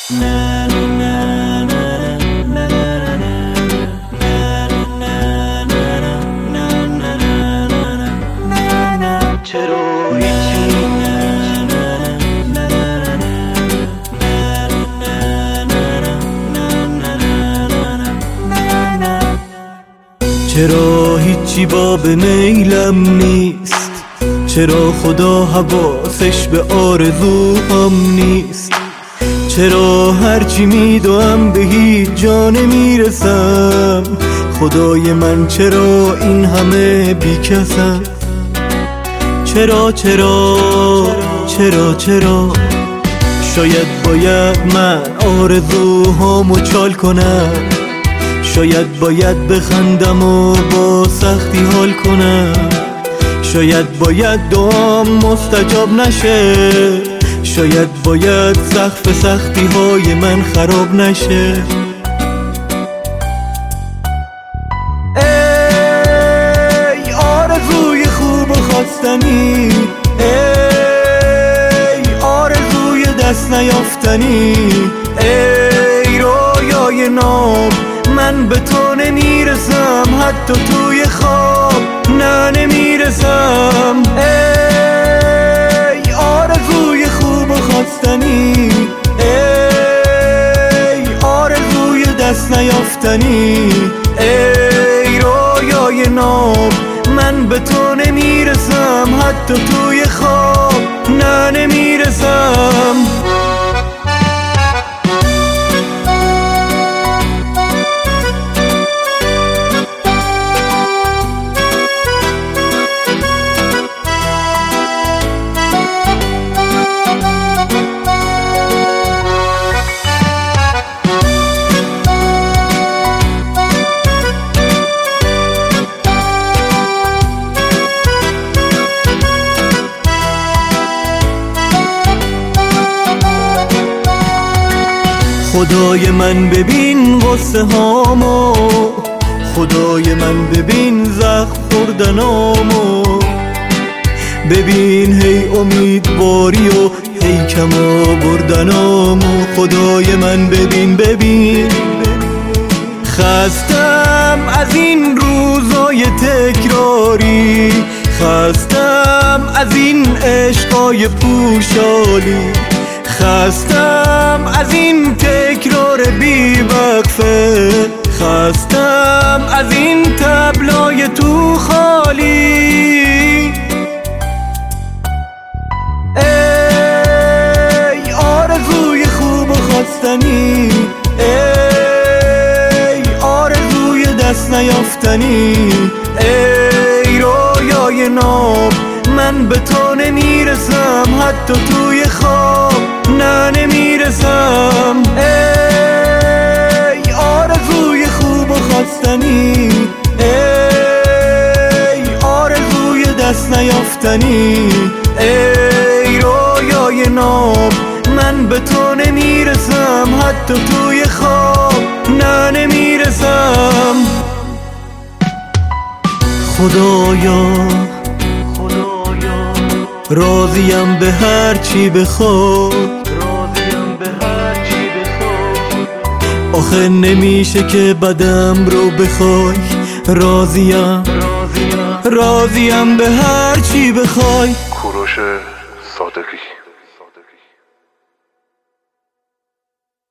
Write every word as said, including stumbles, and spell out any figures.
چرا هیچی باب میلم نیست؟ چرا خدا حواسش به آرزوهام نیست؟ چرا هرچی میدوام به هیچ جا نمیرسم؟ خدای من چرا این همه بیکسم؟ چرا چرا چرا چرا شاید باید من آرزوهامو چال کنم، شاید باید بخندم و با سختی حال کنم، شاید باید دعام مستجاب نشه، شاید باید سقف سختی های من خراب نشه. ای آرزوی خوب و خواستنی، ای آرزوی دست نیافتنی، ای رویای ناب من به تو نمیرسم، حتی توی خواب نه نمیرسم. ای آرزوی خوب و خواستنی، ای آرزوی دست نیافتنی، ای رویای ناب من به تو نمیرسم، حتی توی خواب نه نمیرسم. خدای من ببین غصه هامو، خدای من ببین زخم خوردنامو، ببین هی امیدواری و هی کم آوردنامو. خدای من ببین ببین خستم از این روزای تکراری، خستم از این عشقای پوشالی، خستم از این تکرار بی وقفه، خستم از این تبلای تو خالی. ای آرزوی خوب و خواستنی، ای آرزوی دست نیافتنی، ای رویای ناب من به تو نمیرسم، حتی توی خواب نه نمیرسم. ای آرزوی خوب و خواستنی، ای آرزوی دست نیافتنی، ای رویای ناب من به تو نمیرسم، حتی توی خواب نه نمیرسم. خدایا راضیم به هر چی بخواد، آخه نمیشه که بدم رو بخوای. راضیم راضیم به هر چی بخوای. کوروش